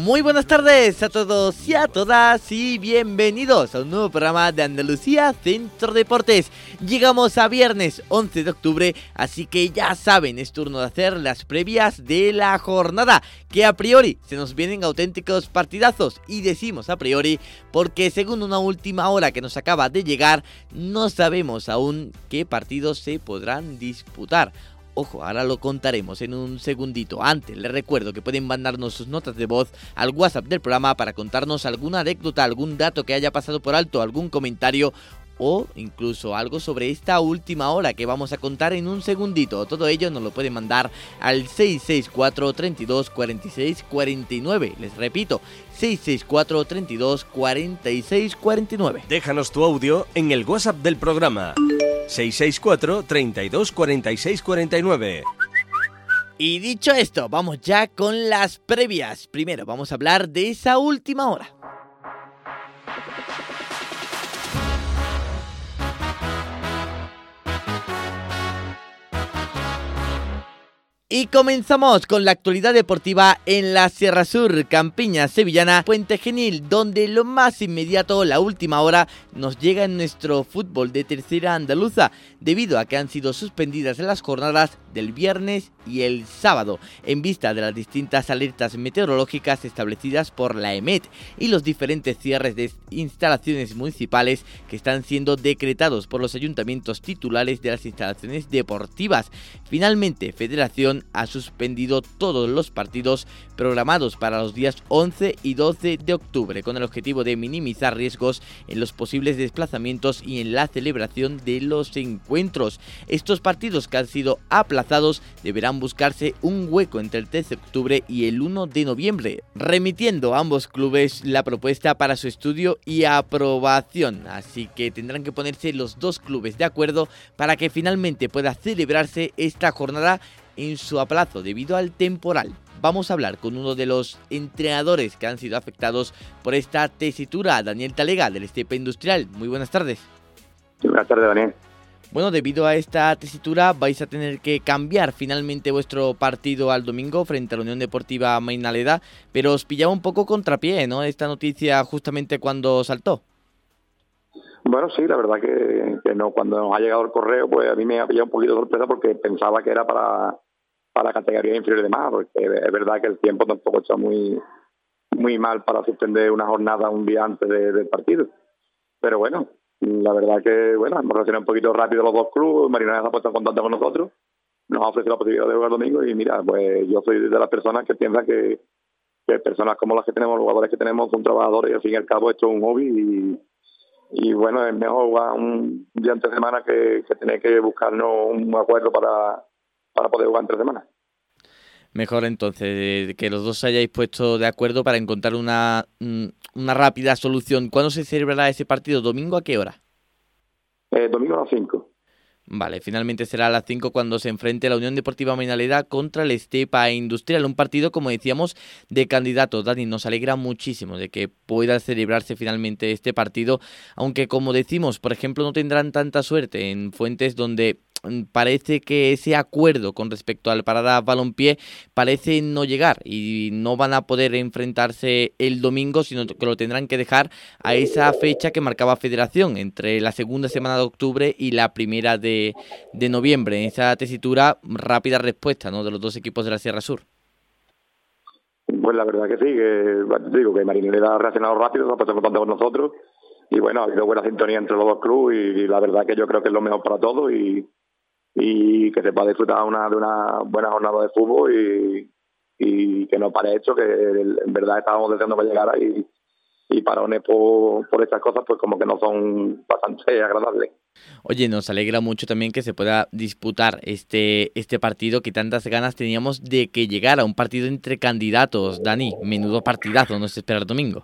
Muy buenas tardes a todos y a todas y bienvenidos a un nuevo programa de Andalucía Centro Deportes. Llegamos a viernes 11 de octubre, así que ya saben, es turno de hacer las previas de la jornada, que a priori se nos vienen auténticos partidazos, y decimos a priori porque según una última hora que nos acaba de llegar, no sabemos aún qué partidos se podrán disputar. Ojo, ahora lo contaremos en un segundito. Antes les recuerdo que pueden mandarnos sus notas de voz al WhatsApp del programa para contarnos alguna anécdota, algún dato que haya pasado por alto, algún comentario o incluso algo sobre esta última hora que vamos a contar en un segundito. Todo ello nos lo pueden mandar al 664 32 46 49. Les repito, 664 32 46 49. Déjanos tu audio en el WhatsApp del programa 664 32 46 49. Y dicho esto, vamos ya con las previas. Primero vamos a hablar de esa última hora. Y comenzamos con la actualidad deportiva en la Sierra Sur, Campiña Sevillana, Puente Genil, donde lo más inmediato, la última hora, nos llega en nuestro fútbol de tercera andaluza, debido a que han sido suspendidas las jornadas del viernes y el sábado, en vista de las distintas alertas meteorológicas establecidas por la EMET y los diferentes cierres de instalaciones municipales que están siendo decretados por los ayuntamientos titulares de las instalaciones deportivas. Finalmente, Federación ha suspendido todos los partidos programados para los días 11 y 12 de octubre, con el objetivo de minimizar riesgos en los posibles desplazamientos y en la celebración de los encuentros. Estos partidos que han sido aplazados deberán buscarse un hueco entre el 13 de octubre y el 1 de noviembre, remitiendo a ambos clubes la propuesta para su estudio y aprobación. Así que tendrán que ponerse los dos clubes de acuerdo para que finalmente pueda celebrarse esta jornada en su aplazo debido al temporal. Vamos a hablar con uno de los entrenadores que han sido afectados por esta tesitura, Daniel Talega, del Estepa Industrial. Muy buenas tardes. Buenas tardes, Daniel. Bueno, debido a esta tesitura vais a tener que cambiar finalmente vuestro partido al domingo frente a la Unión Deportiva Mainaleda, pero os pillaba un poco contrapié, ¿no?, esta noticia justamente cuando saltó. Bueno, sí, la verdad que no. Cuando nos ha llegado el correo, pues a mí me ha pillado un poquito de sorpresa porque pensaba que era para categorías inferiores de más, porque es verdad que el tiempo tampoco está muy mal para suspender una jornada un día antes del partido. Pero bueno, la verdad que hemos reaccionado un poquito rápido los dos clubes. Marinera se ha puesto en contacto con nosotros, nos ha ofrecido la posibilidad de jugar el domingo y mira, pues yo soy de las personas que piensan que personas como las que tenemos, los jugadores que tenemos, son trabajadores y al fin y al cabo esto es un hobby y bueno, es mejor jugar un día entre semana que tener que buscarnos un acuerdo para poder jugar entre semanas. Mejor entonces que los dos os hayáis puesto de acuerdo para encontrar una rápida solución. ¿Cuándo se celebrará ese partido? ¿Domingo a qué hora? Domingo a las 5. Vale, finalmente será a las 5 cuando se enfrente la Unión Deportiva Mainaleda contra el Estepa Industrial. Un partido, como decíamos, de candidatos. Dani, nos alegra muchísimo de que pueda celebrarse finalmente este partido, aunque como decimos, por ejemplo, no tendrán tanta suerte en Fuentes, donde parece que ese acuerdo con respecto al Parada Balompié parece no llegar y no van a poder enfrentarse el domingo, sino que lo tendrán que dejar a esa fecha que marcaba Federación, entre la segunda semana de octubre y la primera de noviembre. En esa tesitura, rápida respuesta, ¿no?, de los dos equipos de la Sierra Sur. Pues la verdad que sí, que Marinera ha reaccionado rápido, se ha puesto en contacto con nosotros y bueno, ha habido buena sintonía entre los dos clubes y la verdad que yo creo que es lo mejor para todos y que se pueda disfrutar de una buena jornada de fútbol y que no pare hecho, que en verdad estábamos deseando que llegara y parones por estas cosas pues como que no son bastante agradables. Oye, nos alegra mucho también que se pueda disputar este partido que tantas ganas teníamos de que llegara, un partido entre candidatos. Dani, menudo partidazo nos espera el domingo.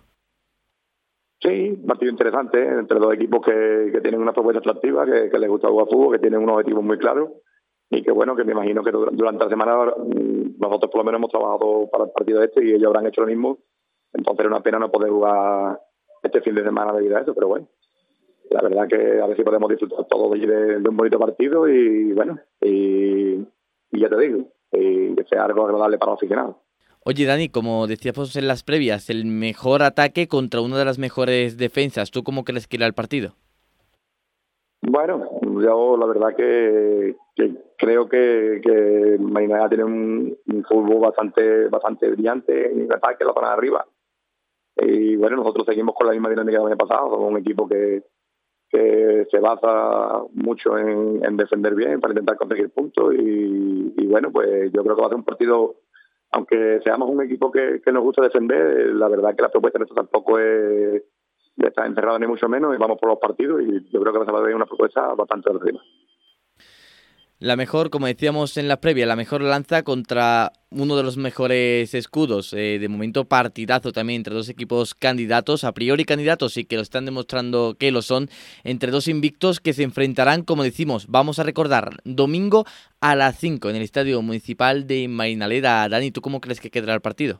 Sí, un partido interesante entre dos equipos que tienen una propuesta atractiva, que les gusta jugar fútbol, que tienen unos objetivos muy claros y que bueno, que me imagino que durante la semana nosotros por lo menos hemos trabajado para el partido y ellos habrán hecho lo mismo. Entonces era una pena no poder jugar este fin de semana debido a eso, pero bueno, la verdad que a ver si podemos disfrutar todos de un bonito partido y bueno, y ya te digo, que sea algo agradable para los aficionados. Oye, Dani, como decíamos en las previas, el mejor ataque contra una de las mejores defensas. ¿Tú cómo crees que irá el partido? Bueno, yo la verdad que creo que Marinada tiene un fútbol bastante brillante en el ataque, la zona de arriba. Y bueno, nosotros seguimos con la misma dinámica del año pasado. Somos un equipo que se basa mucho en defender bien para intentar conseguir puntos. Y bueno, pues yo creo que va a ser un partido, aunque seamos un equipo que nos gusta defender, la verdad que la propuesta de esto tampoco es de estar encerrado ni mucho menos, y vamos por los partidos, y yo creo que va a haber una propuesta bastante arriba. La mejor, como decíamos en la previa, la mejor lanza contra uno de los mejores escudos. De momento partidazo también entre dos equipos candidatos, a priori candidatos y que lo están demostrando que lo son, entre dos invictos que se enfrentarán, como decimos, vamos a recordar, domingo a las 5 en el Estadio Municipal de Marinaleda. Dani, ¿tú cómo crees que quedará el partido?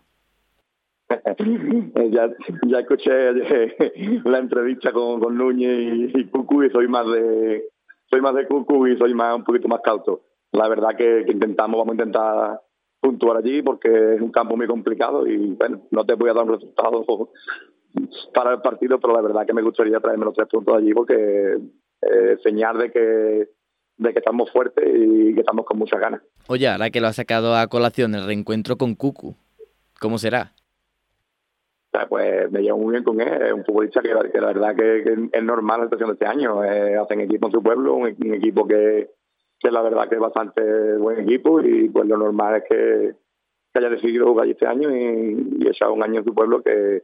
ya escuché la entrevista con Núñez y Cucu, y soy más de Cucu y soy un poquito más cauto. La verdad que vamos a intentar puntuar allí porque es un campo muy complicado y bueno, no te voy a dar un resultado para el partido, pero la verdad que me gustaría traerme los 3 puntos allí porque señal de que estamos fuertes y que estamos con muchas ganas. Oye, ahora que lo has sacado a colación, el reencuentro con Cucu, ¿cómo será? Pues me llevo muy bien con él. Es un futbolista que la verdad que es normal la situación de este año. Hacen equipo en su pueblo, un equipo que la verdad que es bastante buen equipo, y pues lo normal es que haya decidido jugar allí este año y echar un año en su pueblo, que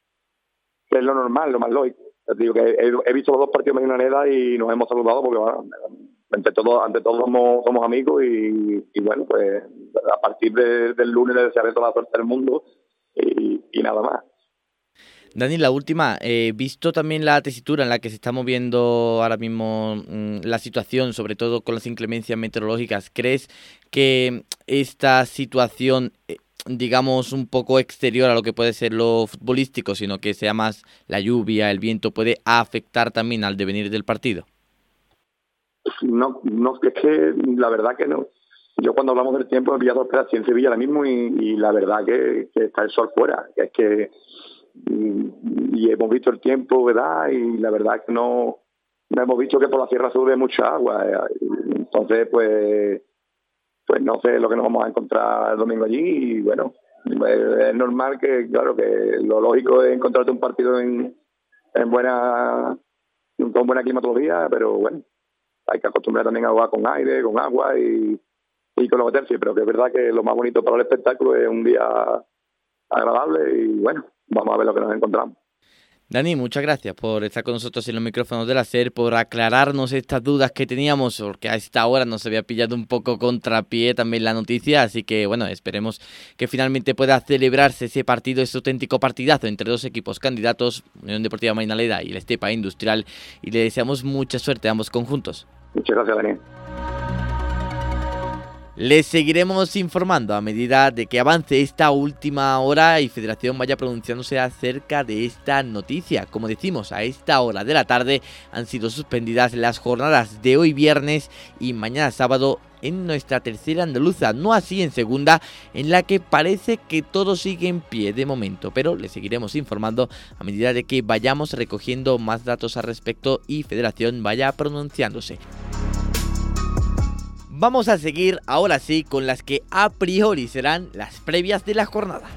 es lo normal, lo más lógico. Te digo que he visto los 2 partidos de Marinaleda y nos hemos saludado porque bueno, ante todo somos amigos, y bueno, pues a partir del lunes le desearé toda la suerte del mundo y nada más. Dani, la última, visto también la tesitura en la que se está moviendo ahora mismo la situación, sobre todo con las inclemencias meteorológicas, ¿crees que esta situación, digamos, un poco exterior a lo que puede ser lo futbolístico, sino que sea más la lluvia, el viento, puede afectar también al devenir del partido? No, es que la verdad que no. Yo cuando hablamos del tiempo he pillado aquí en Sevilla ahora mismo, y la verdad que está el sol fuera, que es que y hemos visto el tiempo, ¿verdad? Y la verdad que no hemos visto que por la Sierra Sur hay mucha agua. Entonces, pues no sé lo que nos vamos a encontrar el domingo allí, y bueno, es normal que, claro, que lo lógico es encontrarte un partido con buena climatología, pero bueno, hay que acostumbrar también a jugar con aire, con agua y con los tercios, pero que es verdad que lo más bonito para el espectáculo es un día agradable, y bueno, vamos a ver lo que nos encontramos. Dani, muchas gracias por estar con nosotros en los micrófonos de la SER, por aclararnos estas dudas que teníamos, porque a esta hora nos había pillado un poco contrapié también la noticia, así que bueno, esperemos que finalmente pueda celebrarse ese partido, ese auténtico partidazo entre dos equipos candidatos, Unión Deportiva Marinaleda y el Estepa Industrial, y le deseamos mucha suerte a ambos conjuntos. Muchas gracias, Daniel. Les seguiremos informando a medida de que avance esta última hora y Federación vaya pronunciándose acerca de esta noticia. Como decimos, a esta hora de la tarde han sido suspendidas las jornadas de hoy viernes y mañana sábado en nuestra tercera andaluza, no así en segunda, en la que parece que todo sigue en pie de momento, pero les seguiremos informando a medida de que vayamos recogiendo más datos al respecto y Federación vaya pronunciándose. Vamos a seguir ahora sí con las que a priori serán las previas de la jornada.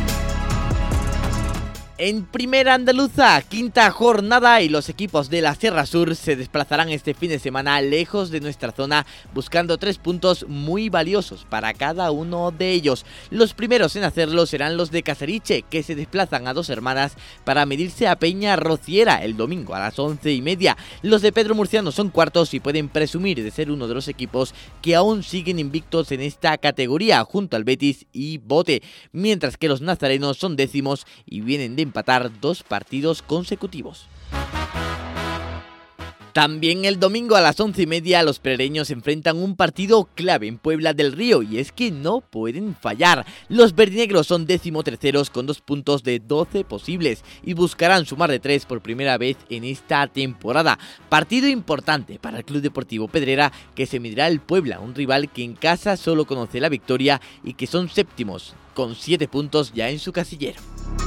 En primera andaluza, quinta jornada, y los equipos de la Sierra Sur se desplazarán este fin de semana lejos de nuestra zona buscando 3 puntos muy valiosos para cada uno de ellos. Los primeros en hacerlo serán los de Casariche, que se desplazan a Dos Hermanas para medirse a Peña Rociera el domingo a las 11:30. Los de Pedro Murciano son cuartos y pueden presumir de ser uno de los equipos que aún siguen invictos en esta categoría junto al Betis y Bote, mientras que los nazarenos son décimos y vienen de empatar 2 partidos consecutivos. También el domingo a las 11:30 los perereños enfrentan un partido clave en Puebla del Río y es que no pueden fallar. Los verdinegros son 13º con 2 puntos de 12 posibles y buscarán sumar de 3 por primera vez en esta temporada. Partido importante para el Club Deportivo Pedrera, que se medirá al Puebla, un rival que en casa solo conoce la victoria y que son séptimos con 7 puntos ya en su casillero.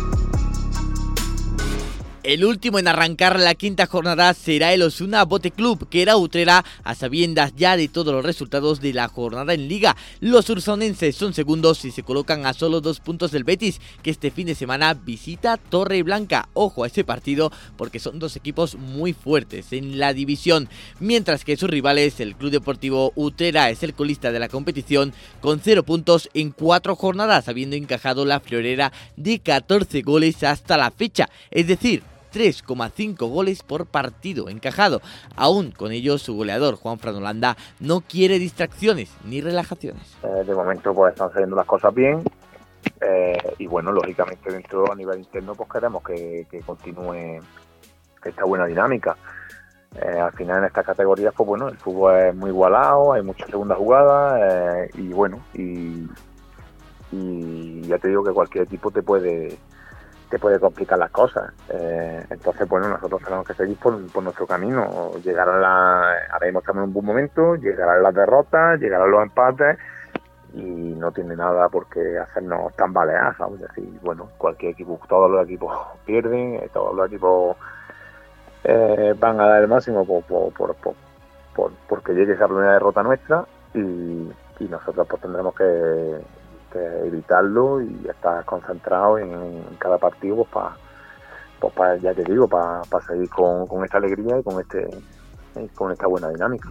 El último en arrancar la quinta jornada será el Osuna Bote Club, que era Utrera a sabiendas ya de todos los resultados de la jornada en Liga. Los ursonenses son segundos y se colocan a solo 2 puntos del Betis, que este fin de semana visita Torreblanca. Ojo a ese partido porque son 2 equipos muy fuertes en la división, mientras que sus rivales, el Club Deportivo Utrera, es el colista de la competición con 0 puntos en 4 jornadas, habiendo encajado la friolera de 14 goles hasta la fecha, es decir, 3,5 goles por partido encajado. Aún con ello, su goleador, Juan Fran Holanda, no quiere distracciones ni relajaciones. De momento pues están saliendo las cosas bien y bueno, lógicamente dentro a nivel interno pues queremos que continúe esta buena dinámica. Al final en estas categorías pues bueno, el fútbol es muy igualado, hay muchas segundas jugadas y bueno, y ya te digo que cualquier equipo te puede complicar las cosas. Entonces, bueno, nosotros tenemos que seguir por nuestro camino. Ahora mismo estamos en un buen momento, llegarán las derrotas, llegarán los empates y no tiene nada por qué hacernos tambalear, ¿sabes? Es decir, bueno, cualquier equipo, todos los equipos pierden, todos los equipos van a dar el máximo porque llegue esa primera derrota nuestra y nosotros pues tendremos que evitarlo y estar concentrado en cada partido para ya te digo, para seguir con esta alegría y con esta buena dinámica.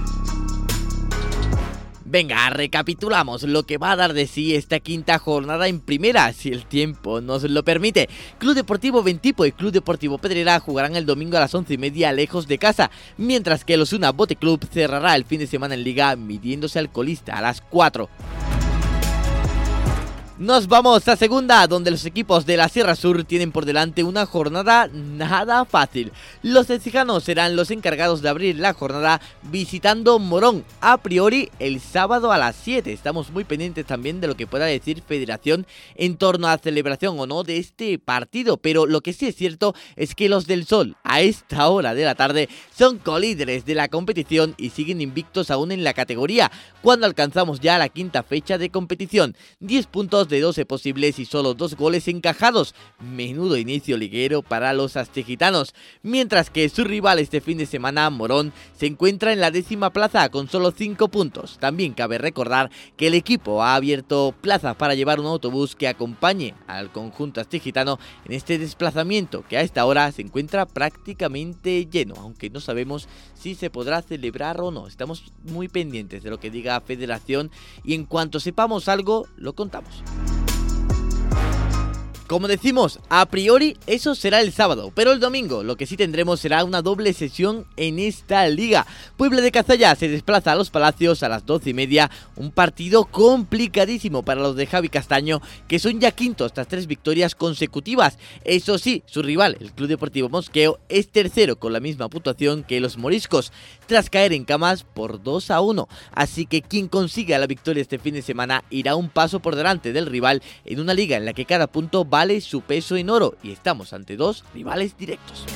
Venga, recapitulamos lo que va a dar de sí esta quinta jornada en primera, si el tiempo nos lo permite. Club Deportivo Ventipo y Club Deportivo Pedrera jugarán el domingo a las 11:30 lejos de casa, mientras que el Osuna Bote Club cerrará el fin de semana en Liga midiéndose al colista a las 4. Nos vamos a segunda, donde los equipos de la Sierra Sur tienen por delante una jornada nada fácil. Los encijanos serán los encargados de abrir la jornada visitando Morón, a priori el sábado a las 7. Estamos muy pendientes también de lo que pueda decir Federación en torno a la celebración o no de este partido, pero lo que sí es cierto es que los del Sol a esta hora de la tarde son colíderes de la competición y siguen invictos aún en la categoría, cuando alcanzamos ya la quinta fecha de competición. 10 puntos de 12 posibles y solo 2 goles encajados. Menudo inicio liguero para los aztecitanos. Mientras que su rival este fin de semana, Morón, se encuentra en la 10ª plaza con solo 5 puntos. También cabe recordar que el equipo ha abierto plazas para llevar un autobús que acompañe al conjunto aztecitano en este desplazamiento, que a esta hora se encuentra prácticamente lleno, aunque no sabemos si se podrá celebrar o no. Estamos muy pendientes de lo que diga Federación y en cuanto sepamos algo, lo contamos. Como decimos, a priori eso será el sábado, pero el domingo lo que sí tendremos será una doble sesión en esta liga. Puebla de Cazalla se desplaza a Los Palacios a las 12:30, un partido complicadísimo para los de Javi Castaño, que son ya quintos tras 3 victorias consecutivas. Eso sí, su rival, el Club Deportivo Mosqueo, es tercero con la misma puntuación que los moriscos, tras caer en camas por 2-1. Así que quien consiga la victoria este fin de semana irá un paso por delante del rival en una liga en la que cada punto vale su peso en oro y estamos ante 2 rivales directos.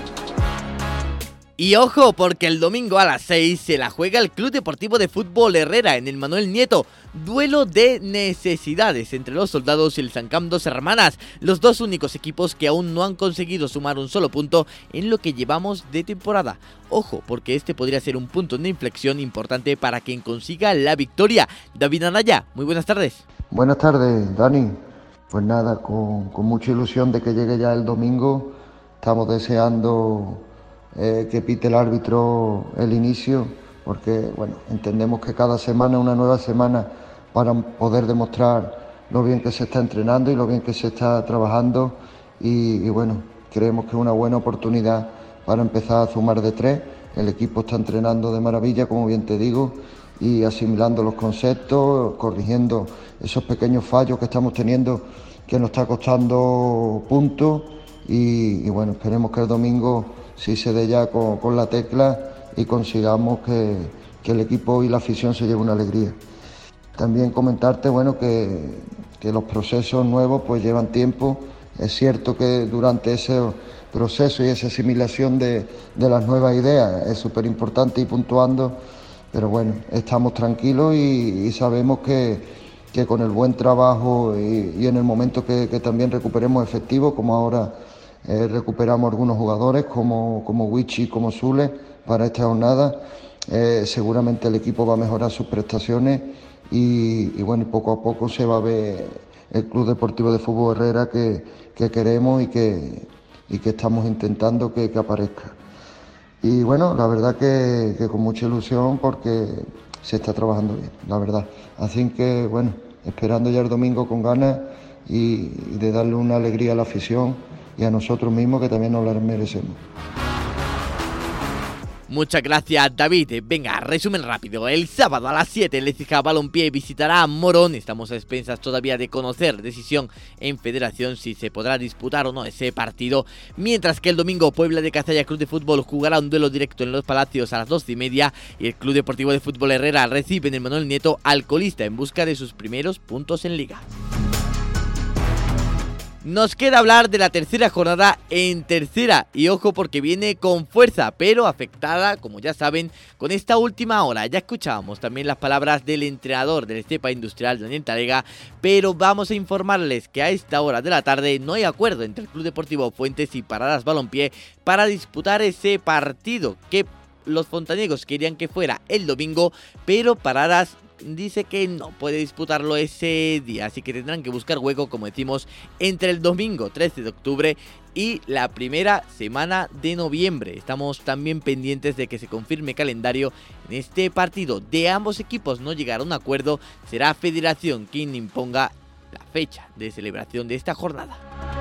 Y ojo, porque el domingo a las 6 se la juega el Club Deportivo de Fútbol Herrera en el Manuel Nieto. Duelo de necesidades entre los Soldados y el San Camp Dos Hermanas, los dos únicos equipos que aún no han conseguido sumar un solo punto en lo que llevamos de temporada. Ojo, porque este podría ser un punto de inflexión importante para quien consiga la victoria. David Anaya, muy buenas tardes. Buenas tardes, Dani. Pues nada, con mucha ilusión de que llegue ya el domingo. Estamos deseando que pite el árbitro el inicio, porque bueno, entendemos que cada semana es una nueva semana para poder demostrar lo bien que se está entrenando y lo bien que se está trabajando y bueno, creemos que es una buena oportunidad para empezar a sumar de 3. El equipo está entrenando de maravilla, como bien te digo, y asimilando los conceptos, corrigiendo esos pequeños fallos que estamos teniendo que nos está costando puntos y bueno, esperemos que el domingo sí se dé ya con la tecla y consigamos que el equipo y la afición se lleve una alegría. También comentarte, bueno, que los procesos nuevos pues llevan tiempo. Es cierto que durante ese proceso y esa asimilación de las nuevas ideas es súper importante ir puntuando, pero bueno, estamos tranquilos y sabemos que con el buen trabajo y en el momento que también recuperemos efectivos, como ahora recuperamos algunos jugadores como Wichi, como Zule, para esta jornada, seguramente el equipo va a mejorar sus prestaciones y bueno, poco a poco se va a ver el Club Deportivo de Fútbol Herrera que queremos y que estamos intentando que aparezca. Y bueno, la verdad que con mucha ilusión porque se está trabajando bien, la verdad. Así que bueno, esperando ya el domingo con ganas y de darle una alegría a la afición y a nosotros mismos, que también nos la merecemos. Muchas gracias, David. Venga, resumen rápido. El sábado a las 7 el Écija Balompié visitará a Morón. Estamos a expensas todavía de conocer decisión en Federación si se podrá disputar o no ese partido. Mientras que el domingo Puebla de Cazalla Club de Fútbol jugará un duelo directo en Los Palacios a las 12:30 y el Club Deportivo de Fútbol Herrera recibe en el Manuel Nieto al colista en busca de sus primeros puntos en Liga. Nos queda hablar de la tercera jornada en tercera y ojo porque viene con fuerza pero afectada, como ya saben, con esta última hora. Ya escuchábamos también las palabras del entrenador del Estepa Industrial, Daniel Talega, pero vamos a informarles que a esta hora de la tarde no hay acuerdo entre el Club Deportivo Fuentes y Paradas Balompié para disputar ese partido que los fontaniegos querían que fuera el domingo, pero Paradas dice que no puede disputarlo ese día, así que tendrán que buscar hueco, como decimos, entre el domingo 13 de octubre y la primera semana de noviembre. Estamos también pendientes de que se confirme calendario en este partido. De ambos equipos no llegar a un acuerdo, será Federación quien imponga la fecha de celebración de esta jornada.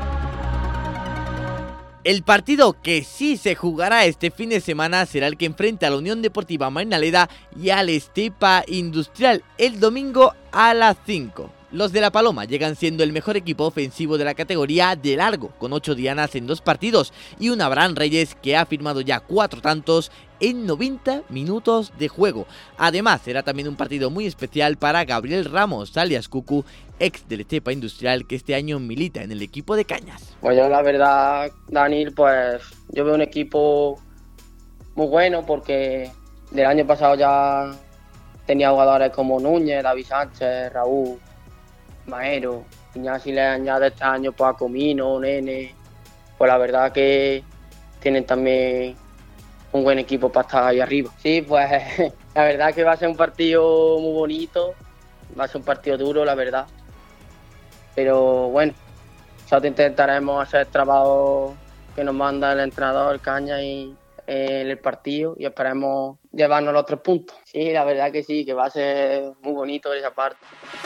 El partido que sí se jugará este fin de semana será el que enfrenta a la Unión Deportiva Marinaleda y al Estepa Industrial el domingo a las 5. Los de La Paloma llegan siendo el mejor equipo ofensivo de la categoría de largo, con 8 dianas en 2 partidos y un Abraham Reyes que ha firmado ya 4 tantos en 90 minutos de juego. Además, será también un partido muy especial para Gabriel Ramos, alias Cucu, ex del Estepa Industrial, que este año milita en el equipo de Cañas. Pues yo la verdad, Daniel, pues yo veo un equipo muy bueno porque del año pasado ya tenía jugadores como Núñez, David Sánchez, Raúl, Maero, y ya si le añade este año pues a Comino, Nene, pues la verdad que tienen también un buen equipo para estar ahí arriba. Sí, pues la verdad que va a ser un partido muy bonito, va a ser un partido duro, la verdad. Pero bueno, nosotros intentaremos hacer el trabajo que nos manda el entrenador Caña y en el partido y esperemos llevarnos los 3 puntos. Sí, la verdad que sí, que va a ser muy bonito esa parte.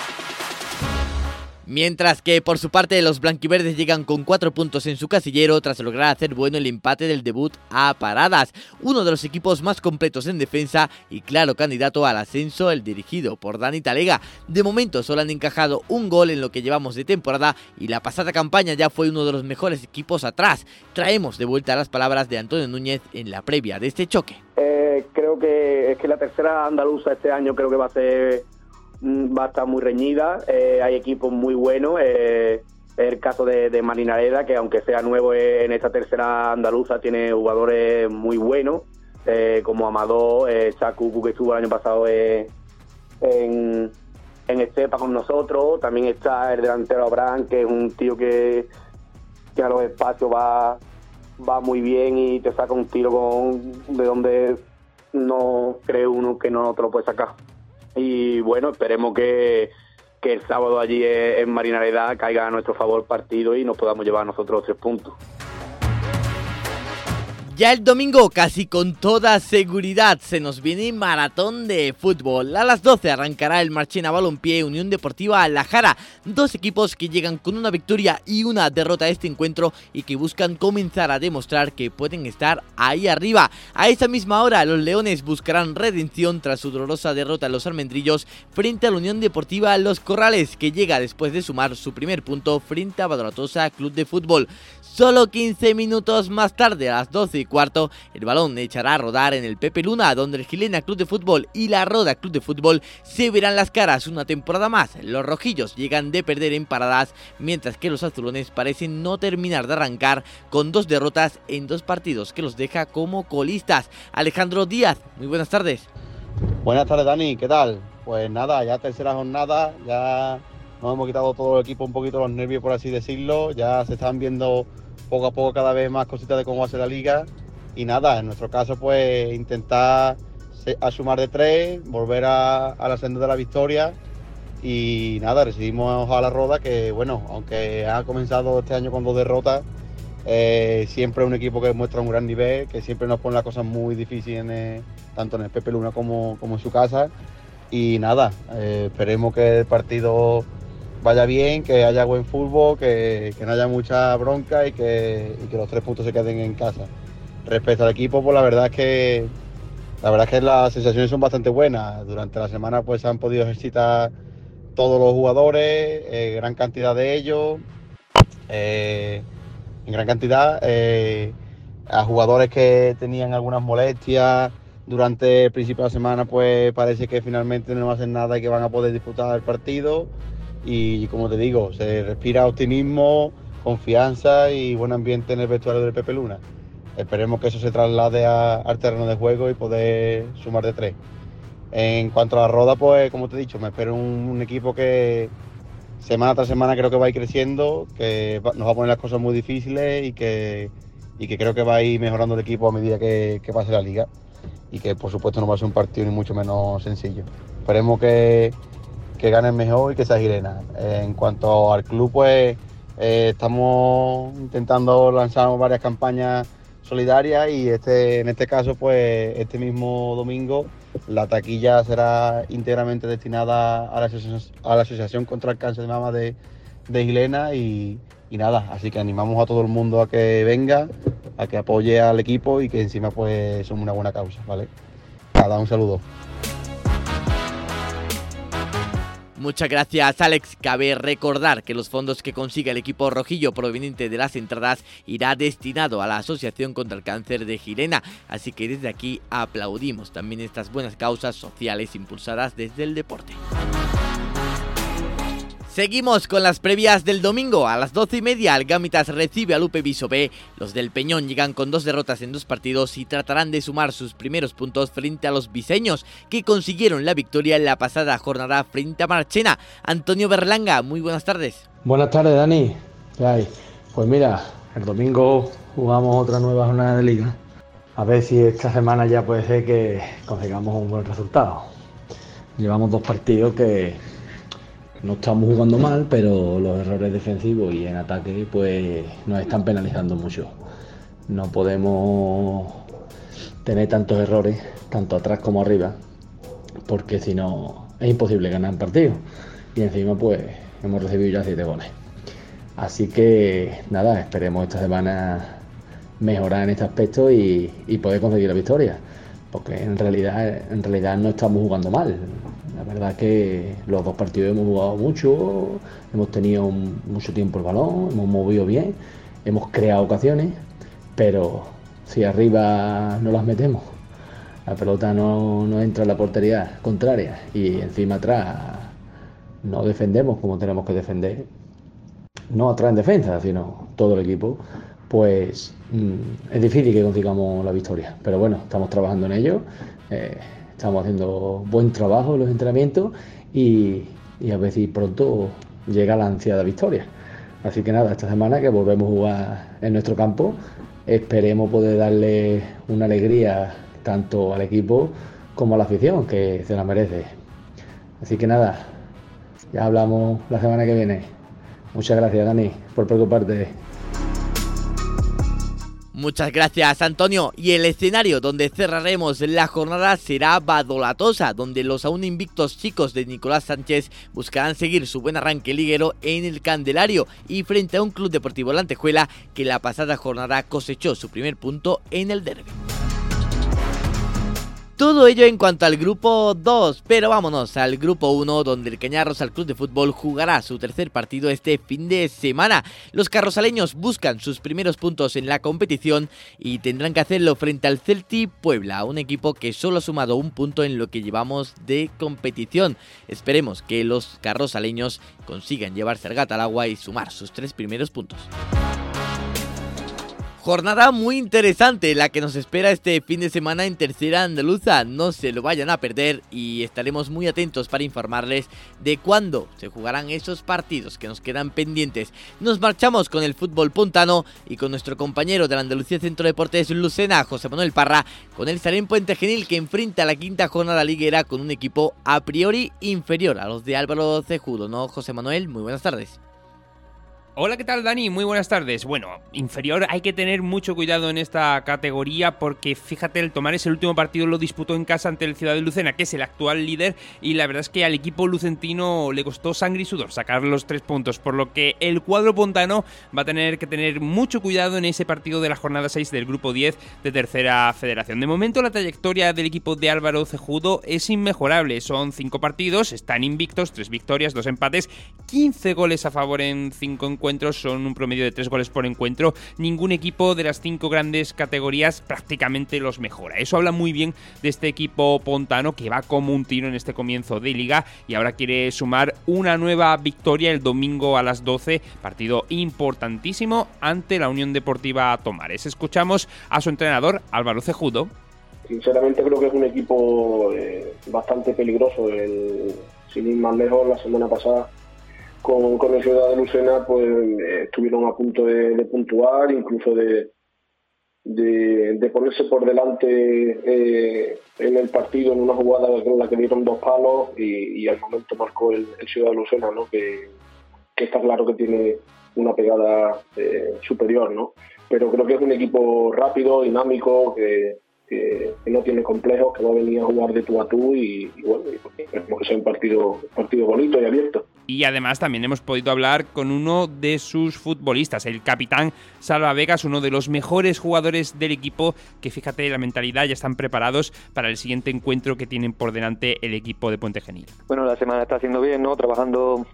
Mientras que por su parte los blanquiverdes llegan con 4 puntos en su casillero tras lograr hacer bueno el empate del debut a Paradas, uno de los equipos más completos en defensa y claro candidato al ascenso, el dirigido por Dani Talega. De momento solo han encajado un gol en lo que llevamos de temporada y la pasada campaña ya fue uno de los mejores equipos atrás. Traemos de vuelta las palabras de Antonio Núñez en la previa de este choque. Creo que la tercera andaluza este año creo que va a estar muy reñida, hay equipos muy buenos, el caso de Marinaleda, que aunque sea nuevo en esta tercera andaluza, tiene jugadores muy buenos, como Amador, Chacucu, que estuvo el año pasado en Estepa con nosotros, también está el delantero Abraham, que es un tío que a los espacios va muy bien y te saca un tiro de donde no cree uno que no te lo puede sacar. Y bueno, esperemos que el sábado allí en Marinaleda caiga a nuestro favor el partido y nos podamos llevar nosotros los 3 puntos. Ya el domingo, casi con toda seguridad, se nos viene maratón de fútbol. A las 12 arrancará el Marchena Balompié Unión Deportiva La Jara. 2 equipos que llegan con una victoria y una derrota a este encuentro y que buscan comenzar a demostrar que pueden estar ahí arriba. A esa misma hora, los Leones buscarán redención tras su dolorosa derrota en los Almendrillos frente a la Unión Deportiva Los Corrales, que llega después de sumar su primer punto frente a Badalatosa Club de Fútbol. Solo 15 minutos más tarde, a las 12:45, cuarto, el balón echará a rodar en el Pepe Luna, donde el Gilena Club de Fútbol y la Roda Club de Fútbol se verán las caras una temporada más. Los rojillos llegan de perder en Paradas, mientras que los azulones parecen no terminar de arrancar con 2 derrotas en 2 partidos que los deja como colistas. Alejandro Díaz, muy buenas tardes. Buenas tardes, Dani, ¿qué tal? Pues nada, ya tercera jornada, ya nos hemos quitado todo el equipo un poquito los nervios, por así decirlo, ya se están viendo poco a poco cada vez más cositas de cómo va a ser la liga y nada, en nuestro caso pues intentar a sumar de 3, volver a la senda de la victoria y nada, recibimos a la Roda que bueno, aunque ha comenzado este año con 2 derrotas, siempre es un equipo que muestra un gran nivel, que siempre nos pone las cosas muy difíciles tanto en el Pepe Luna como en su casa y nada, esperemos que el partido vaya bien, que haya buen fútbol, que no haya mucha bronca y que los 3 puntos se queden en casa. Respecto al equipo, pues la verdad es que las sensaciones son bastante buenas. Durante la semana pues se han podido ejercitar todos los jugadores, gran cantidad de ellos, en gran cantidad, a jugadores que tenían algunas molestias durante el principio de la semana, pues parece que finalmente no hacen nada y que van a poder disfrutar el partido. Y como te digo, se respira optimismo, confianza y buen ambiente en el vestuario del Pepe Luna. Esperemos que eso se traslade al terreno de juego y poder sumar de 3. En cuanto a la Roda, pues como te he dicho, me espero un equipo que semana tras semana creo que va a ir creciendo, que nos va a poner las cosas muy difíciles y que creo que va a ir mejorando el equipo a medida que pase la liga y que por supuesto no va a ser un partido ni mucho menos sencillo. Esperemos que ganen mejor y que sea Gilena. En cuanto al club, pues estamos intentando lanzar varias campañas solidarias y en este caso, pues este mismo domingo la taquilla será íntegramente destinada a la Asociación contra el Cáncer de Mama de Gilena y nada, así que animamos a todo el mundo a que venga, a que apoye al equipo y que encima pues somos una buena causa, ¿vale? Nada, un saludo. Muchas gracias, Alex. Cabe recordar que los fondos que consiga el equipo rojillo proveniente de las entradas irá destinado a la Asociación contra el Cáncer de Gilena. Así que desde aquí aplaudimos también estas buenas causas sociales impulsadas desde el deporte. Seguimos con las previas del domingo. A las 12:30 el Gámitas recibe al UP Viso B. Los del Peñón llegan con 2 derrotas en 2 partidos y tratarán de sumar sus primeros puntos frente a los viseños, que consiguieron la victoria en la pasada jornada frente a Marchena. Antonio Berlanga, muy buenas tardes. Buenas tardes, Dani. ¿Qué hay? Pues mira, el domingo jugamos otra nueva jornada de liga. A ver si esta semana ya puede ser que consigamos un buen resultado. Llevamos 2 partidos que no estamos jugando mal, pero los errores defensivos y en ataque pues nos están penalizando mucho. No podemos tener tantos errores, tanto atrás como arriba, porque si no es imposible ganar un partido. Y encima pues hemos recibido ya 7 goles. Así que nada, esperemos esta semana mejorar en este aspecto y poder conseguir la victoria, porque en realidad no estamos jugando mal. La verdad es que los 2 partidos hemos jugado mucho, hemos tenido mucho tiempo el balón, hemos movido bien, hemos creado ocasiones, pero si arriba no las metemos, la pelota no entra en la portería contraria y encima atrás no defendemos como tenemos que defender, no atrás en defensa, sino todo el equipo, pues es difícil que consigamos la victoria. Pero bueno, estamos trabajando en ello. Estamos haciendo buen trabajo en los entrenamientos y a ver si pronto llega la ansiada victoria. Así que nada, esta semana que volvemos a jugar en nuestro campo, esperemos poder darle una alegría tanto al equipo como a la afición, que se la merece. Así que nada, ya hablamos la semana que viene. Muchas gracias, Dani, por preocuparte. Muchas gracias, Antonio. Y el escenario donde cerraremos la jornada será Badolatosa, donde los aún invictos chicos de Nicolás Sánchez buscarán seguir su buen arranque liguero en el Candelario y frente a un Club Deportivo La Antejuela que la pasada jornada cosechó su primer punto en el derbi. Todo ello en cuanto al grupo 2, pero vámonos al grupo 1, donde el Cañar Rosal Club de Fútbol jugará su tercer partido este fin de semana. Los carrosaleños buscan sus primeros puntos en la competición y tendrán que hacerlo frente al Celti Puebla, un equipo que solo ha sumado un punto en lo que llevamos de competición. Esperemos que los carrosaleños consigan llevarse el gato al agua y sumar sus 3 primeros puntos. Jornada muy interesante la que nos espera este fin de semana en Tercera Andaluza, no se lo vayan a perder y estaremos muy atentos para informarles de cuándo se jugarán esos partidos que nos quedan pendientes. Nos marchamos con el fútbol puntano y con nuestro compañero de la Andalucía Centro Deportes Lucena, José Manuel Parra, con el Sarén Puente Genil que enfrenta la quinta jornada liguera con un equipo a priori inferior a los de Álvaro Cejudo, ¿no, José Manuel? Muy buenas tardes. Hola, ¿qué tal, Dani? Muy buenas tardes. Bueno, inferior, hay que tener mucho cuidado en esta categoría porque, fíjate, el Tomares el último partido lo disputó en casa ante el Ciudad de Lucena, que es el actual líder, y la verdad es que al equipo lucentino le costó sangre y sudor sacar los 3 puntos, por lo que el cuadro puntano va a tener que tener mucho cuidado en ese partido de la jornada 6 del grupo 10 de Tercera Federación. De momento, la trayectoria del equipo de Álvaro Cejudo es inmejorable. Son 5 partidos, están invictos, 3 victorias, 2 empates, 15 goles a favor en 5 encuentros, son un promedio de 3 goles por encuentro. Ningún equipo de las 5 grandes categorías prácticamente los mejora. Eso habla muy bien de este equipo pontano que va como un tiro en este comienzo de liga y ahora quiere sumar una nueva victoria el domingo a las 12, partido importantísimo ante la Unión Deportiva Tomares. Escuchamos a su entrenador Álvaro Cejudo. Sinceramente creo que es un equipo bastante peligroso. Sin ir más lejos, la semana pasada con el Ciudad de Lucena pues estuvieron a punto de puntuar, incluso de ponerse por delante en el partido en una jugada en la que dieron 2 palos y al momento marcó el Ciudad de Lucena, ¿no? Que está claro que tiene una pegada superior, ¿no? Pero creo que es un equipo rápido, dinámico, que no tiene complejos, que va a venir a jugar de tú a tú y bueno, esperemos que sea un partido bonito y abierto. Y además también hemos podido hablar con uno de sus futbolistas, el capitán Salva Vegas, uno de los mejores jugadores del equipo, que fíjate, la mentalidad, ya están preparados para el siguiente encuentro que tienen por delante el equipo de Puente Genil. Bueno, la semana está haciendo bien, ¿no? Trabajando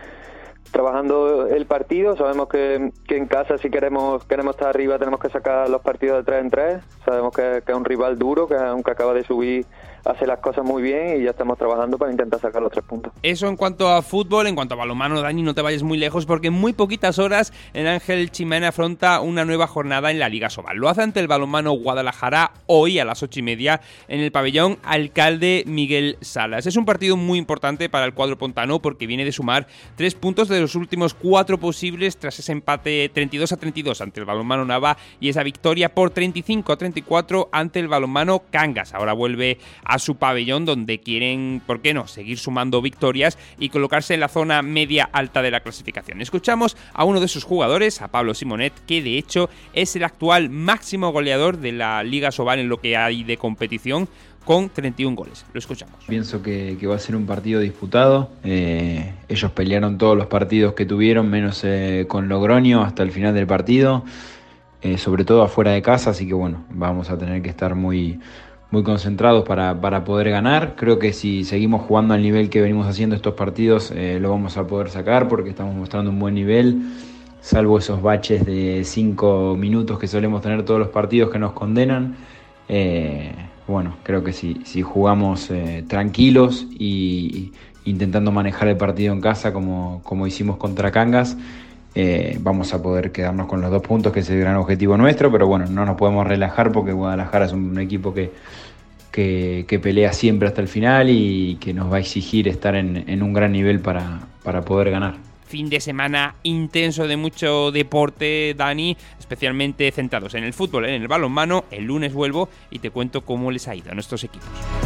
el partido. Sabemos que en casa, si queremos estar arriba, tenemos que sacar los partidos de 3 en 3. Sabemos que es un rival duro, que aunque acaba de subir, hace las cosas muy bien y ya estamos trabajando para intentar sacar los 3 puntos. Eso en cuanto a fútbol. En cuanto a balonmano, Dani, no te vayas muy lejos porque en muy poquitas horas el Ángel Chimena afronta una nueva jornada en la Liga Sobal. Lo hace ante el balonmano Guadalajara hoy a las 8:30 en el pabellón Alcalde Miguel Salas. Es un partido muy importante para el cuadro pontano porque viene de sumar 3 puntos de los últimos 4 posibles tras ese empate 32-32 ante el balonmano Nava y esa victoria por 35-34 ante el balonmano Cangas. Ahora vuelve a su pabellón donde quieren, ¿por qué no?, seguir sumando victorias y colocarse en la zona media alta de la clasificación. Escuchamos a uno de sus jugadores, a Pablo Simonet, que de hecho es el actual máximo goleador de la Liga Sobal en lo que hay de competición, con 31 goles. Lo escuchamos. Pienso que va a ser un partido disputado. Ellos pelearon todos los partidos que tuvieron, menos con Logroño hasta el final del partido, sobre todo afuera de casa, así que bueno, vamos a tener que estar muy concentrados para poder ganar. Creo que si seguimos jugando al nivel que venimos haciendo estos partidos, lo vamos a poder sacar porque estamos mostrando un buen nivel, salvo esos baches de 5 minutos que solemos tener todos los partidos que nos condenan. Bueno, creo que si jugamos tranquilos y intentando manejar el partido en casa como hicimos contra Cangas, vamos a poder quedarnos con los 2 puntos, que es el gran objetivo nuestro, pero bueno, no nos podemos relajar porque Guadalajara es un equipo que pelea siempre hasta el final y que nos va a exigir estar en un gran nivel para poder ganar. Fin de semana intenso de mucho deporte, Dani, especialmente centrados en el fútbol, en el balonmano. El lunes vuelvo y te cuento cómo les ha ido a nuestros equipos.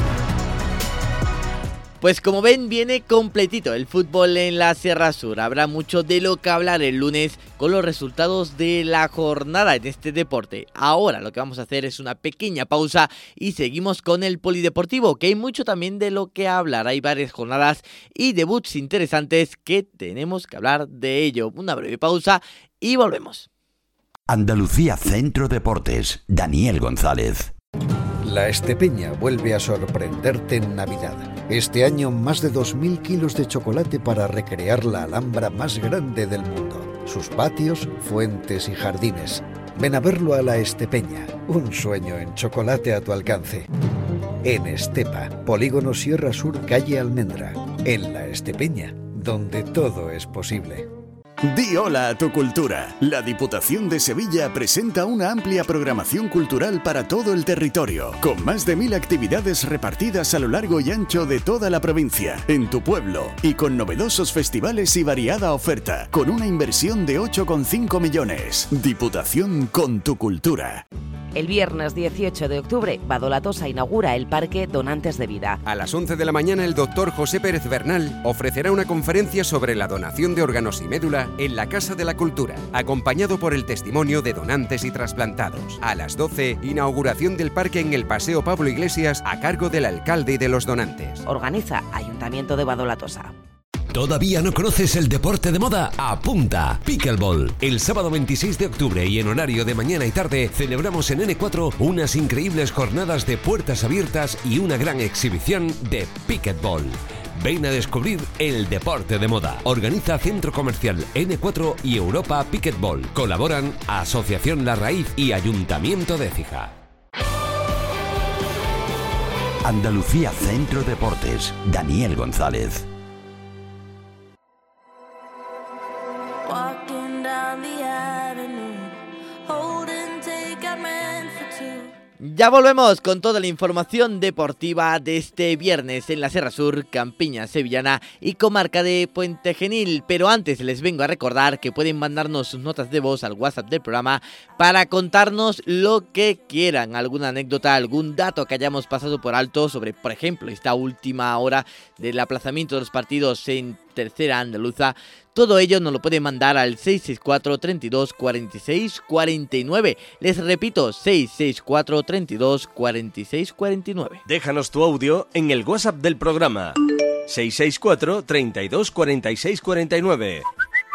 Pues como ven, viene completito el fútbol en la Sierra Sur. Habrá mucho de lo que hablar el lunes con los resultados de la jornada en este deporte. Ahora lo que vamos a hacer es una pequeña pausa y seguimos con el polideportivo, que hay mucho también de lo que hablar. Hay varias jornadas y debuts interesantes que tenemos que hablar de ello. Una breve pausa y volvemos. Andalucía Centro Deportes, Daniel González. La Estepeña vuelve a sorprenderte en Navidad. Este año más de 2.000 kilos de chocolate para recrear la Alhambra más grande del mundo. Sus patios, fuentes y jardines. Ven a verlo a La Estepeña, un sueño en chocolate a tu alcance. En Estepa, Polígono Sierra Sur, calle Almendra. En La Estepeña, donde todo es posible. Di hola a tu cultura. La Diputación de Sevilla presenta una amplia programación cultural para todo el territorio, con más de 1.000 actividades repartidas a lo largo y ancho de toda la provincia, en tu pueblo, y con novedosos festivales y variada oferta, con una inversión de 8,5 millones. Diputación con tu cultura. El viernes 18 de octubre, Badolatosa inaugura el Parque Donantes de Vida. A las 11 de la mañana, el doctor José Pérez Bernal ofrecerá una conferencia sobre la donación de órganos y médula en la Casa de la Cultura, acompañado por el testimonio de donantes y trasplantados. A las 12, inauguración del parque en el Paseo Pablo Iglesias, a cargo del alcalde y de los donantes. Organiza Ayuntamiento de Badolatosa. ¿Todavía no conoces el deporte de moda? ¡Apunta! Pickleball. El sábado 26 de octubre y en horario de mañana y tarde celebramos en N4 unas increíbles jornadas de puertas abiertas y una gran exhibición de pickleball. Ven a descubrir el deporte de moda. Organiza Centro Comercial N4 y Europa Pickleball. Colaboran Asociación La Raíz y Ayuntamiento de Écija. Andalucía Centro Deportes. Daniel González. Ya volvemos con toda la información deportiva de este viernes en la Sierra Sur, Campiña Sevillana y comarca de Puente Genil. Pero antes les vengo a recordar que pueden mandarnos sus notas de voz al WhatsApp del programa para contarnos lo que quieran, alguna anécdota, algún dato que hayamos pasado por alto sobre, por ejemplo, esta última hora del aplazamiento de los partidos en Tercera Andaluza. Todo ello nos lo pueden mandar al 664 32 46 49. Les repito, 664 32 46 49. Déjanos tu audio en el WhatsApp del programa 664 32 46 49.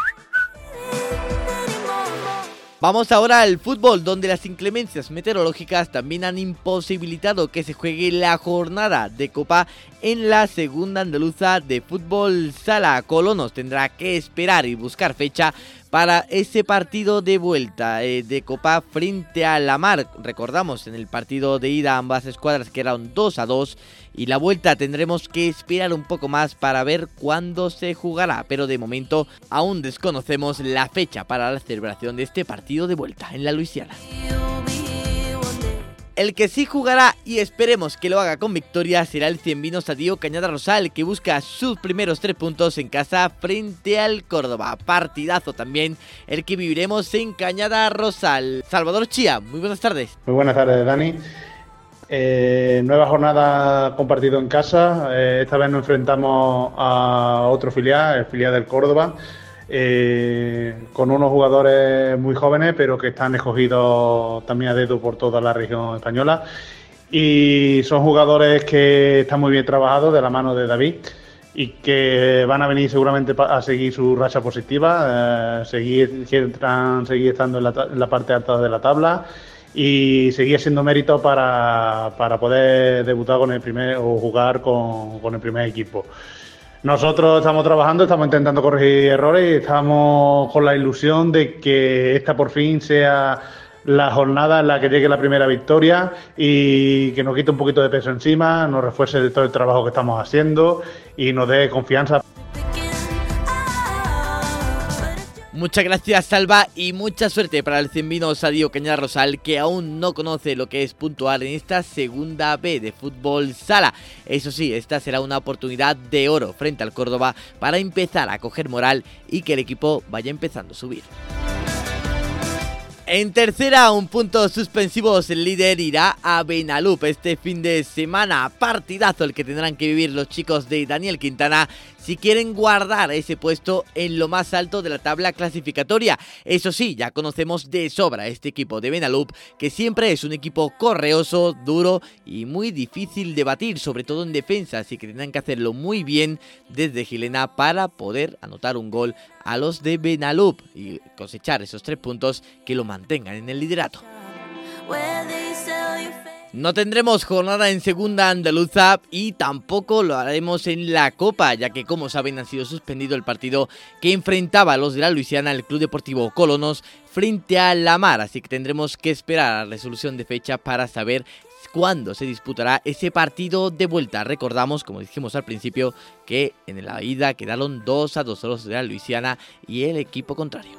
Vamos ahora al fútbol, donde las inclemencias meteorológicas también han imposibilitado que se juegue la jornada de Copa en la Segunda Andaluza de Fútbol Sala. Colonos tendrá que esperar y buscar fecha para ese partido de vuelta de Copa frente a La Mar. Recordamos en el partido de ida ambas escuadras que eran 2-2 y la vuelta tendremos que esperar un poco más para ver cuándo se jugará, pero de momento aún desconocemos la fecha para la celebración de este partido de vuelta en la Luisiana. El que sí jugará y esperemos que lo haga con victoria será el cienvino Sadío Cañada Rosal, que busca sus primeros 3 puntos en casa frente al Córdoba. Partidazo también el que viviremos en Cañada Rosal. Salvador Chía, muy buenas tardes. Muy buenas tardes, Dani. Nueva jornada compartido en casa. Esta vez nos enfrentamos a otro filial, el filial del Córdoba. Con unos jugadores muy jóvenes, pero que están escogidos también a dedo por toda la región española, y son jugadores que están muy bien trabajados de la mano de David y que van a venir seguramente a seguir su racha positiva, seguir estando en la parte alta de la tabla y seguir siendo mérito para poder debutar con el primer o jugar con el primer equipo. Nosotros estamos trabajando, estamos intentando corregir errores y estamos con la ilusión de que esta por fin sea la jornada en la que llegue la primera victoria y que nos quite un poquito de peso encima, nos refuerce de todo el trabajo que estamos haciendo y nos dé confianza. Muchas gracias, Salva, y mucha suerte para el cienvino Sadío Cañada Rosal, que aún no conoce lo que es puntuar en esta Segunda B de Fútbol Sala. Eso sí, esta será una oportunidad de oro frente al Córdoba para empezar a coger moral y que el equipo vaya empezando a subir. En tercera, un punto suspensivo, el líder irá a Benalup este fin de semana. Partidazo el que tendrán que vivir los chicos de Daniel Quintana si quieren guardar ese puesto en lo más alto de la tabla clasificatoria. Eso sí, ya conocemos de sobra este equipo de Benalup, que siempre es un equipo correoso, duro y muy difícil de batir, sobre todo en defensa, así que tendrán que hacerlo muy bien desde Gilena para poder anotar un gol a los de Benalup y cosechar esos 3 puntos que lo mantengan en el liderato. No tendremos jornada en segunda andaluza y tampoco lo haremos en la Copa, ya que, como saben, ha sido suspendido el partido que enfrentaba a los de la Luisiana, el Club Deportivo Colonos, frente a La Mar. Así que tendremos que esperar a la resolución de fecha para saber cuándo se disputará ese partido de vuelta. Recordamos, como dijimos al principio, que en la ida quedaron 2-2 los de la Luisiana y el equipo contrario.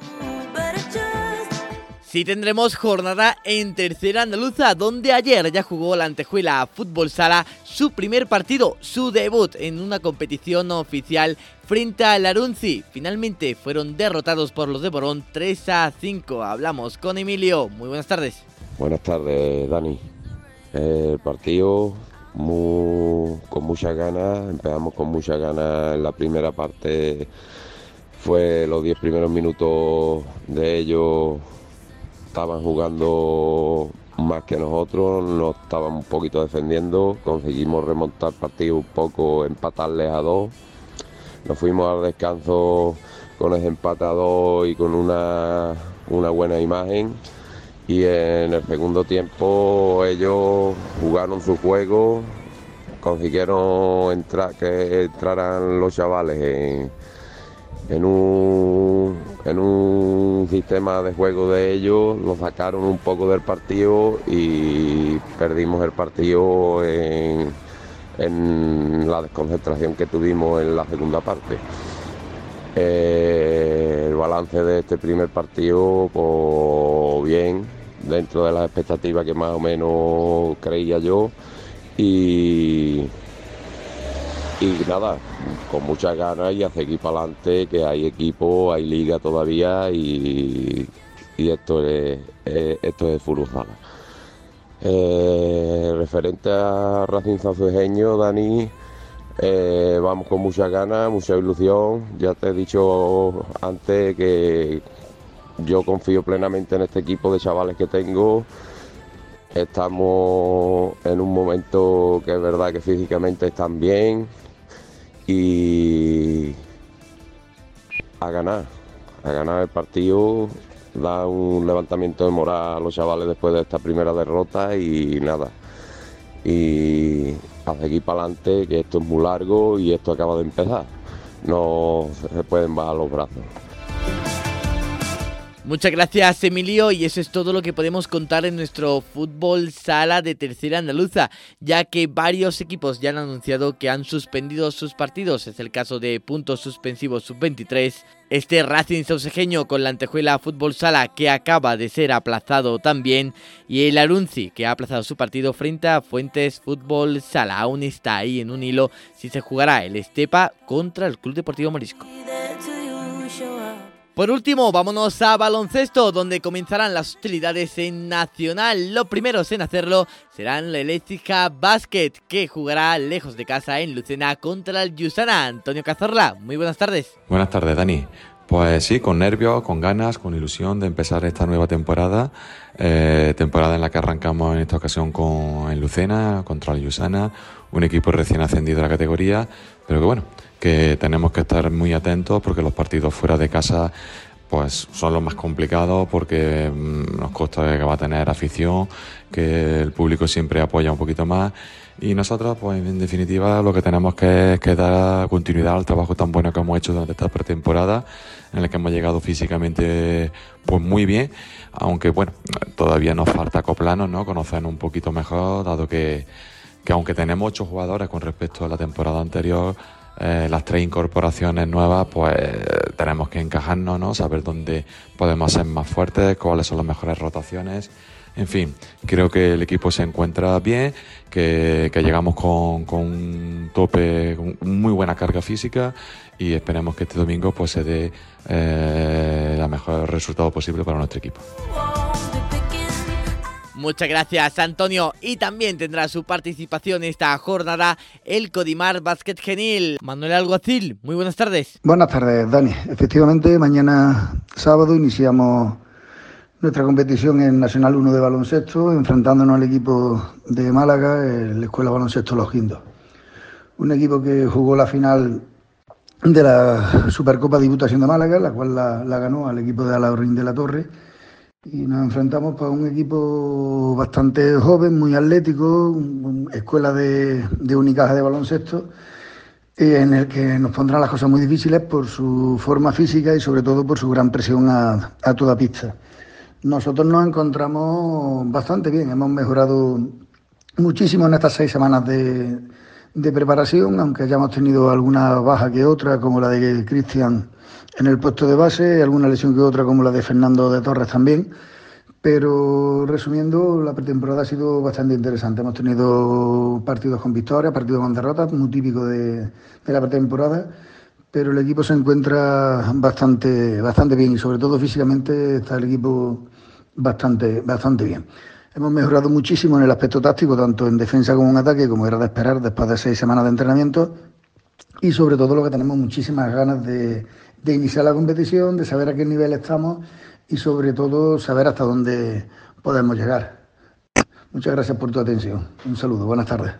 Sí tendremos jornada en tercera andaluza, donde ayer ya jugó la Antejuela Fútbol Sala su primer partido, su debut en una competición oficial frente al Arunzi. Finalmente fueron derrotados por los de Morón 3-5. Hablamos con Emilio. Muy buenas tardes. Buenas tardes, Dani. El partido con muchas ganas, empezamos con muchas ganas en la primera parte. Fue los 10 primeros minutos de ellos. Estaban jugando más que nosotros, nos estaban un poquito defendiendo, conseguimos remontar el partido un poco, empatarles a 2. Nos fuimos al descanso con ese empate a 2 y con una buena imagen. Y en el segundo tiempo ellos jugaron su juego, consiguieron que entraran los chavales en un sistema de juego de ellos, lo sacaron un poco del partido y perdimos el partido en la desconcentración que tuvimos en la segunda parte. El balance de este primer partido, pues bien, dentro de las expectativas que más o menos creía yo, y nada, con muchas ganas y a seguir para adelante, que hay equipo, hay liga todavía y esto es fútbol sala. Referente a Racing Sancejeño, Dani, vamos con muchas ganas, mucha ilusión. Ya te he dicho antes que yo confío plenamente en este equipo de chavales que tengo. Estamos en un momento que es verdad que físicamente están bien y a ganar el partido, da un levantamiento de moral a los chavales después de esta primera derrota y nada, y a seguir para adelante, que esto es muy largo y esto acaba de empezar, no se pueden bajar los brazos. Muchas gracias, Emilio, y eso es todo lo que podemos contar en nuestro fútbol sala de tercera andaluza, ya que varios equipos ya han anunciado que han suspendido sus partidos. Es el caso de Puntos Suspensivos Sub-23, este Racing Saucejeño con la Antejuela Fútbol Sala, que acaba de ser aplazado también, y el Arunzi, que ha aplazado su partido frente a Fuentes Fútbol Sala. Aún está ahí en un hilo si se jugará el Estepa contra el Club Deportivo Morisco. Por último, vámonos a baloncesto, donde comenzarán las hostilidades en Nacional. Los primeros en hacerlo serán la Eléctrica Basket, que jugará lejos de casa en Lucena contra el Yusana. Antonio Cazorla, muy buenas tardes. Buenas tardes, Dani. Pues sí, con nervios, con ganas, con ilusión de empezar esta nueva temporada. Temporada en la que arrancamos en esta ocasión en Lucena contra el Yusana, un equipo recién ascendido a la categoría, pero que bueno, que tenemos que estar muy atentos porque los partidos fuera de casa pues son los más complicados, porque nos consta que va a tener afición, que el público siempre apoya un poquito más, y nosotros pues en definitiva lo que tenemos que es que dar continuidad al trabajo tan bueno que hemos hecho durante esta pretemporada, en el que hemos llegado físicamente pues muy bien, aunque bueno, todavía nos falta acoplarnos, ¿no? Conocernos un poquito mejor, dado que aunque tenemos 8 jugadores con respecto a la temporada anterior, las 3 incorporaciones nuevas, pues tenemos que encajarnos, ¿no? Saber dónde podemos ser más fuertes, cuáles son las mejores rotaciones. En fin, creo que el equipo se encuentra bien, que llegamos con un tope, con muy buena carga física, y esperemos que este domingo pues se dé el mejor resultado posible para nuestro equipo. Muchas gracias, Antonio. Y también tendrá su participación esta jornada el Codimar Básquet Genil. Manuel Alguacil, muy buenas tardes. Buenas tardes, Dani. Efectivamente, mañana sábado iniciamos nuestra competición en Nacional 1 de baloncesto, enfrentándonos al equipo de Málaga, la Escuela Baloncesto Los Guindos. Un equipo que jugó la final de la Supercopa Diputación de Málaga, la cual la ganó al equipo de Alaurín de la Torre. y nos enfrentamos a un equipo bastante joven, muy atlético, escuela de Unicaja de baloncesto, en el que nos pondrán las cosas muy difíciles por su forma física y sobre todo por su gran presión a toda pista. Nosotros nos encontramos bastante bien, hemos mejorado muchísimo en estas 6 semanas de preparación, aunque hayamos tenido alguna baja que otra, como la de Cristian en el puesto de base, alguna lesión que otra como la de Fernando de Torres también, pero resumiendo, la pretemporada ha sido bastante interesante. Hemos tenido partidos con victorias, partidos con derrotas, muy típico de la pretemporada, pero el equipo se encuentra bastante bien y sobre todo físicamente está el equipo bastante bien. Hemos mejorado muchísimo en el aspecto táctico, tanto en defensa como en ataque, como era de esperar después de 6 semanas de entrenamiento, y sobre todo lo que tenemos muchísimas ganas de iniciar la competición, de saber a qué nivel estamos y sobre todo saber hasta dónde podemos llegar. Muchas gracias por tu atención. Un saludo, buenas tardes.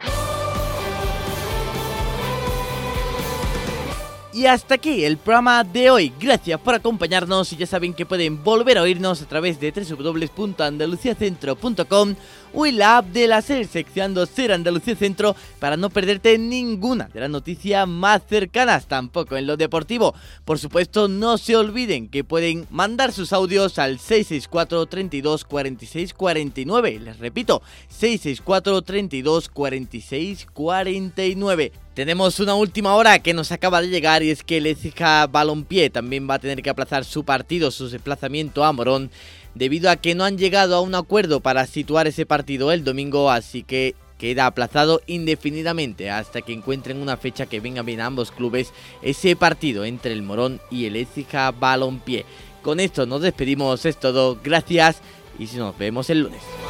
Y hasta aquí el programa de hoy. Gracias por acompañarnos y ya saben que pueden volver a oírnos a través de www.andaluciacentro.com o en la app de la SER seccionando Ser Andalucía Centro para no perderte ninguna de las noticias más cercanas, tampoco en lo deportivo. Por supuesto, no se olviden que pueden mandar sus audios al 664 32 46 49. Les repito, 664 32 46 49. Tenemos una última hora que nos acaba de llegar y es que el Écija Balompié también va a tener que aplazar su partido, su desplazamiento a Morón, debido a que no han llegado a un acuerdo para situar ese partido el domingo, así que queda aplazado indefinidamente hasta que encuentren una fecha que venga bien a ambos clubes ese partido entre el Morón y el Écija Balompié. Con esto nos despedimos, es todo, gracias y nos vemos el lunes.